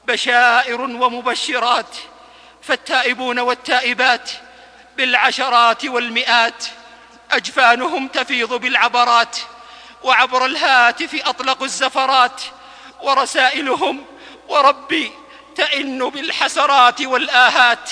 بشائر ومبشرات، فالتائبون والتائبات بالعشرات والمئات أجفانهم تفيض بالعبرات، وعبر الهاتف أطلقوا الزفرات، ورسائلهم وربي تئن بالحسرات والآهات.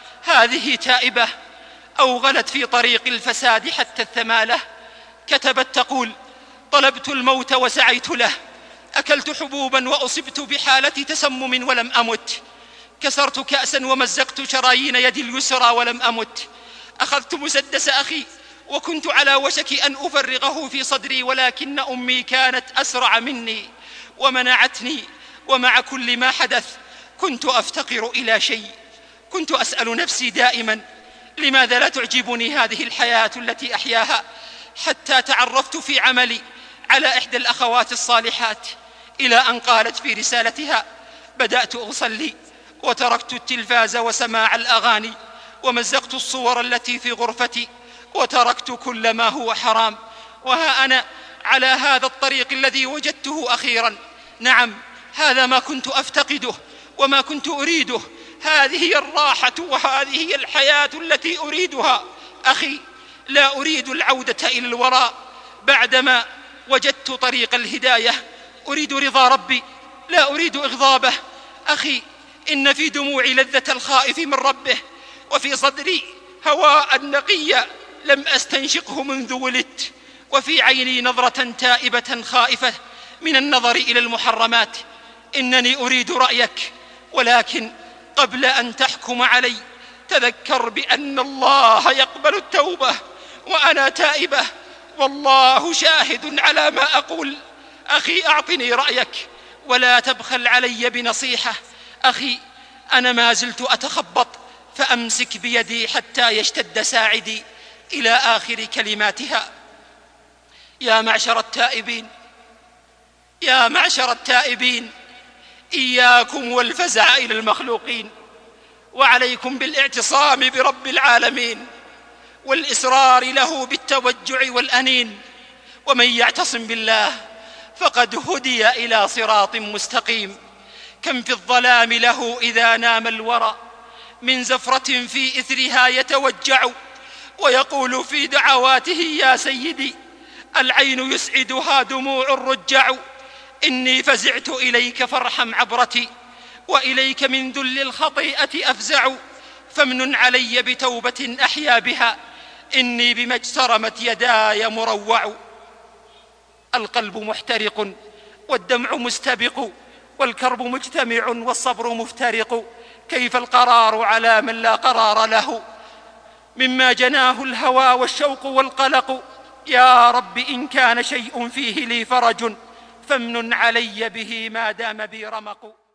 هذه تائبة أوغلت في طريق الفساد حتى الثمالة، كتبت تقول: طلبت الموت وسعيت له، أكلت حبوبا وأصبت بحالة تسمم ولم أمت، كسرت كأسا ومزقت شرايين يدي اليسرى ولم أمت، أخذت مسدس أخي وكنت على وشك أن أفرغه في صدري، ولكن أمي كانت أسرع مني ومنعتني. ومع كل ما حدث كنت أفتقر إلى شيء، كنت أسأل نفسي دائما: لماذا لا تعجبني هذه الحياة التي أحياها؟ حتى تعرفت في عملي على إحدى الأخوات الصالحات، إلى أن قالت في رسالتها: بدأت أصلي وتركت التلفاز وسماع الأغاني، ومزقت الصور التي في غرفتي، وتركت كل ما هو حرام، وها أنا على هذا الطريق الذي وجدته أخيرا. نعم، هذا ما كنت أفتقده وما كنت أريده، هذه هي الراحة وهذه هي الحياة التي أريدها. أخي، لا أريد العودة إلى الوراء بعدما وجدت طريق الهداية، أريد رضا ربي لا أريد إغضابه. أخي، إن في دموعي لذة الخائف من ربه، وفي صدري هواء نقيا لم أستنشقه منذ ولدت، وفي عيني نظرة تائبة خائفة من النظر إلى المحرمات. إنني أريد رأيك، ولكن قبل أن تحكم علي تذكر بأن الله يقبل التوبة وأنا تائبة، والله شاهد على ما أقول. أخي، أعطني رأيك ولا تبخل علي بنصيحة. أخي، أنا ما زلت أتخبط، فأمسك بيدي حتى يشتد ساعدي إلى آخر كلماتها: يا معشر التائبين، يا معشر التائبين، إياكم والفزع إلى المخلوقين، وعليكم بالاعتصام برب العالمين، والإصرار له بالتوجع والأنين. ومن يعتصم بالله فقد هدي إلى صراط مستقيم. كم في الظلام له إذا نام الورى، من زفرة في إثرها يتوجع، ويقول في دعواته: يا سيدي، العين يسعدها دموع الرجع، إني فزعت إليك فارحم عبرتي، وإليك من ذل الخطيئة أفزع، فامنن علي بتوبة أحيا بها، إني بما اجترمت يداي مروع. القلب محترق والدمع مستبق، والكرب مجتمع والصبر مفترق، كيف القرار على من لا قرار له، مما جناه الهوى والشوق والقلق. يا رب، إن كان شيء فيه لي فرج، فامنن علي به ما دام بي رمق.